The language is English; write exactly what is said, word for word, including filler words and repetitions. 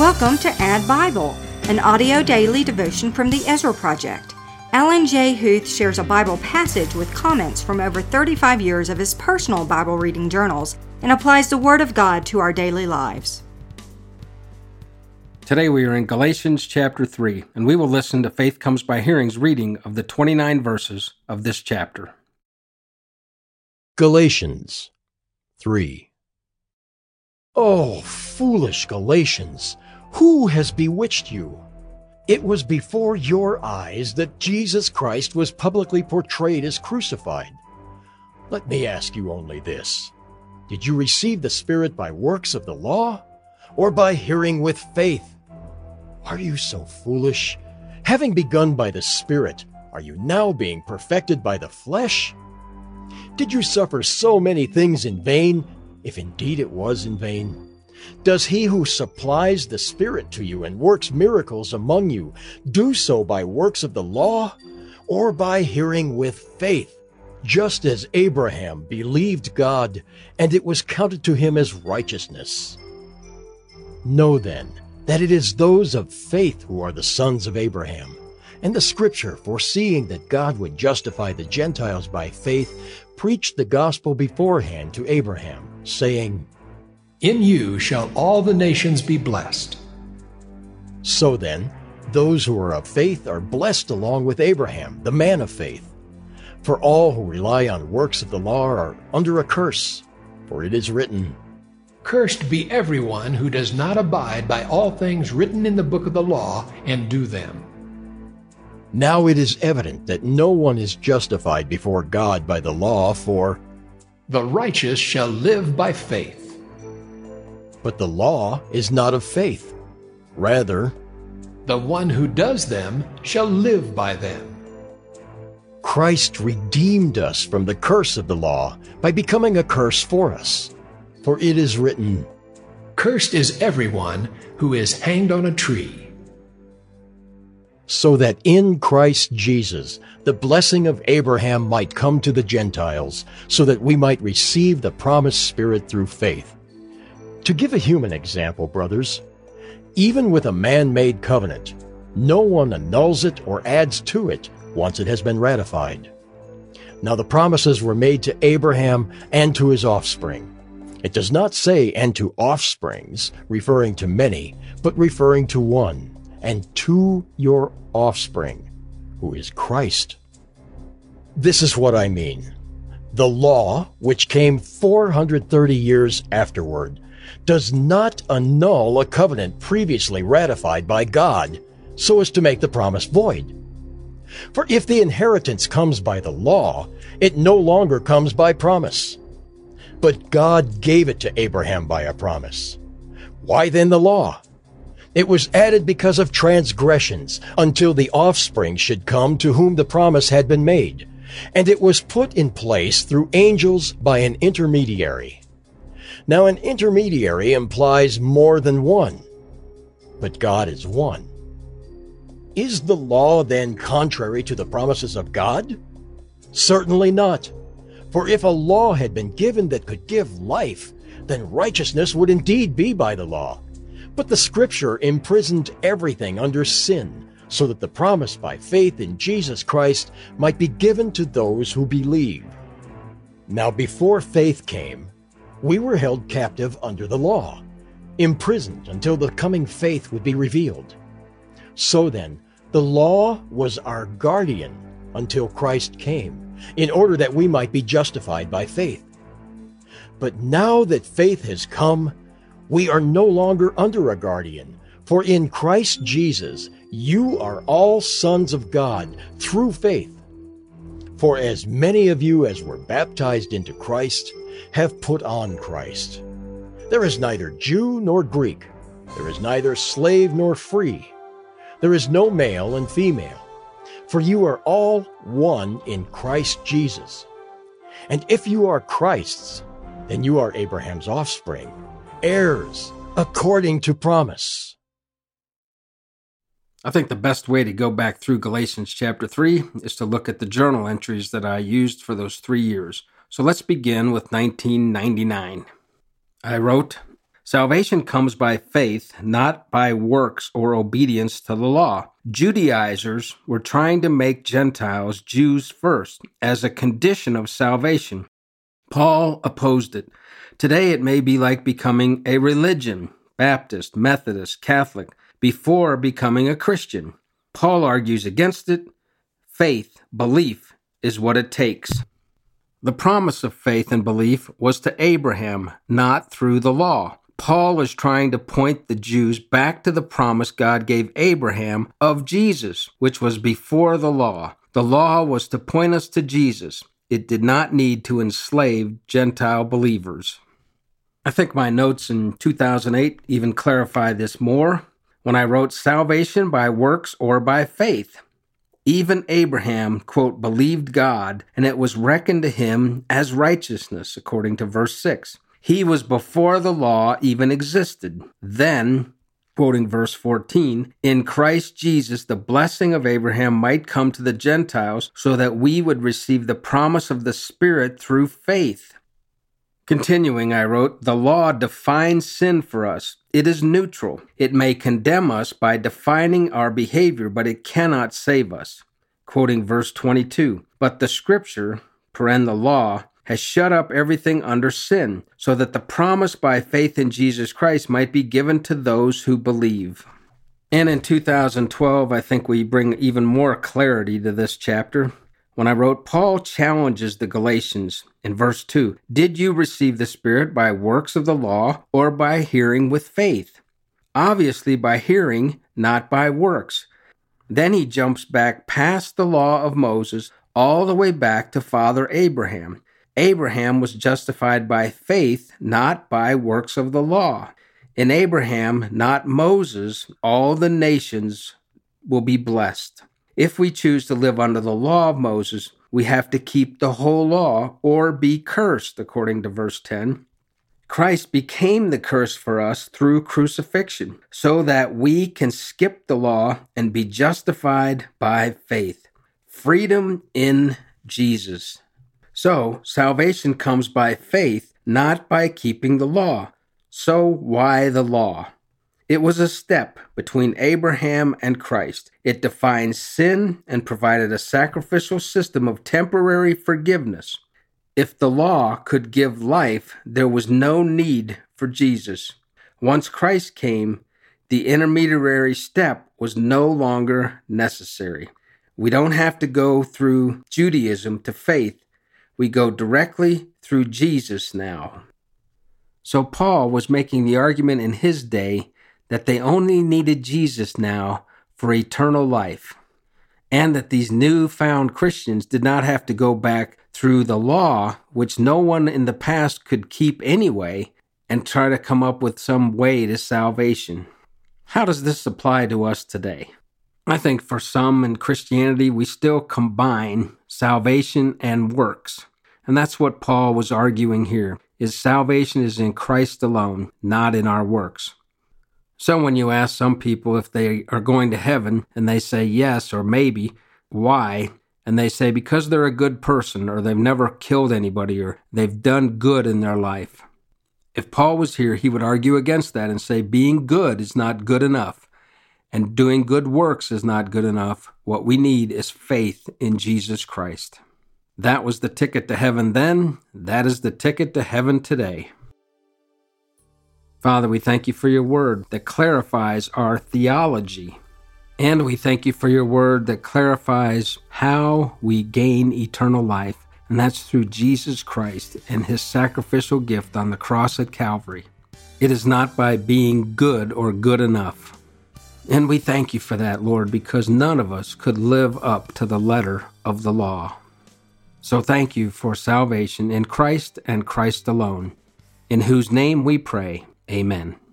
Welcome to Add Bible, an audio daily devotion from the Ezra Project. Alan J. Huth shares a Bible passage with comments from over thirty-five years of his personal Bible reading journals and applies the Word of God to our daily lives. Today we are in Galatians chapter three, and we will listen to Faith Comes by Hearing's reading of the twenty-nine verses of this chapter. Galatians three. Oh, foolish Galatians, who has bewitched you? It was before your eyes that Jesus Christ was publicly portrayed as crucified. Let me ask you only this. Did you receive the Spirit by works of the law, or by hearing with faith? Are you so foolish? Having begun by the Spirit, are you now being perfected by the flesh? Did you suffer so many things in vain, if indeed it was in vain? Does he who supplies the Spirit to you and works miracles among you do so by works of the law, or by hearing with faith, just as Abraham believed God, and it was counted to him as righteousness? Know then that it is those of faith who are the sons of Abraham. And the Scripture, foreseeing that God would justify the Gentiles by faith, preached the gospel beforehand to Abraham, saying, "In you shall all the nations be blessed." So then, those who are of faith are blessed along with Abraham, the man of faith. For all who rely on works of the law are under a curse, for it is written, "Cursed be everyone who does not abide by all things written in the book of the law and do them." Now it is evident that no one is justified before God by the law, for the righteous shall live by faith. But the law is not of faith. Rather, the one who does them shall live by them. Christ redeemed us from the curse of the law by becoming a curse for us. For it is written, "Cursed is everyone who is hanged on a tree." So that in Christ Jesus the blessing of Abraham might come to the Gentiles, so that we might receive the promised Spirit through faith. To give a human example, brothers, even with a man-made covenant, no one annuls it or adds to it once it has been ratified. Now the promises were made to Abraham and to his offspring. It does not say "and to offsprings," referring to many, but referring to one, and to your offspring, who is Christ. This is what I mean. The law, which came four hundred thirty years afterward, does not annul a covenant previously ratified by God, so as to make the promise void. For if the inheritance comes by the law, it no longer comes by promise. But God gave it to Abraham by a promise. Why then the law? It was added because of transgressions, until the offspring should come to whom the promise had been made, and it was put in place through angels by an intermediary. Now an intermediary implies more than one, but God is one. Is the law then contrary to the promises of God? Certainly not. For if a law had been given that could give life, then righteousness would indeed be by the law. But the Scripture imprisoned everything under sin, so that the promise by faith in Jesus Christ might be given to those who believe. Now before faith came, we were held captive under the law, imprisoned until the coming faith would be revealed. So then, the law was our guardian until Christ came, in order that we might be justified by faith. But now that faith has come, we are no longer under a guardian, for in Christ Jesus you are all sons of God through faith. For as many of you as were baptized into Christ have put on Christ. There is neither Jew nor Greek, there is neither slave nor free, there is no male and female, for you are all one in Christ Jesus. And if you are Christ's, then you are Abraham's offspring, heirs according to promise. I think the best way to go back through Galatians chapter three is to look at the journal entries that I used for those three years. So let's begin with nineteen ninety-nine. I wrote, Salvation comes by faith, not by works or obedience to the law. Judaizers were trying to make Gentiles Jews first as a condition of salvation. Paul opposed it. Today it may be like becoming a religion, Baptist, Methodist, Catholic, before becoming a Christian. Paul argues against it. Faith, belief, is what it takes. The promise of faith and belief was to Abraham, not through the law. Paul is trying to point the Jews back to the promise God gave Abraham of Jesus, which was before the law. The law was to point us to Jesus. It did not need to enslave Gentile believers. I think my notes in two thousand eight even clarify this more when I wrote salvation by works or by faith. Even Abraham, quote, believed God, and it was reckoned to him as righteousness, according to verse six. He was before the law even existed. Then, quoting verse fourteen, in Christ Jesus, the blessing of Abraham might come to the Gentiles so that we would receive the promise of the Spirit through faith. Continuing, I wrote, the law defines sin for us. It is neutral. It may condemn us by defining our behavior, but it cannot save us. Quoting verse twenty-two, but the Scripture, paren the law, has shut up everything under sin, so that the promise by faith in Jesus Christ might be given to those who believe. And in two thousand twelve, I think we bring even more clarity to this chapter. When I wrote, Paul challenges the Galatians in verse two, did you receive the Spirit by works of the law or by hearing with faith? Obviously by hearing, not by works. Then he jumps back past the law of Moses all the way back to Father Abraham. Abraham was justified by faith, not by works of the law. In Abraham, not Moses, all the nations will be blessed. If we choose to live under the law of Moses, we have to keep the whole law or be cursed, according to verse ten. Christ became the curse for us through crucifixion, so that we can skip the law and be justified by faith. Freedom in Jesus. So, salvation comes by faith, not by keeping the law. So, why the law? It was a step between Abraham and Christ. It defined sin and provided a sacrificial system of temporary forgiveness. If the law could give life, there was no need for Jesus. Once Christ came, the intermediary step was no longer necessary. We don't have to go through Judaism to faith. We go directly through Jesus now. So Paul was making the argument in his day that they only needed Jesus now for eternal life, and that these newfound Christians did not have to go back through the law, which no one in the past could keep anyway, and try to come up with some way to salvation. How does this apply to us today? I think for some in Christianity, we still combine salvation and works. And that's what Paul was arguing here, is salvation is in Christ alone, not in our works. So when you ask some people if they are going to heaven, and they say yes or maybe, why? And they say because they're a good person, or they've never killed anybody, or they've done good in their life. If Paul was here, he would argue against that and say being good is not good enough, and doing good works is not good enough. What we need is faith in Jesus Christ. That was the ticket to heaven then. That is the ticket to heaven today. Father, we thank you for your word that clarifies our theology. And we thank you for your word that clarifies how we gain eternal life. And that's through Jesus Christ and his sacrificial gift on the cross at Calvary. It is not by being good or good enough. And we thank you for that, Lord, because none of us could live up to the letter of the law. So thank you for salvation in Christ and Christ alone, in whose name we pray. Amen.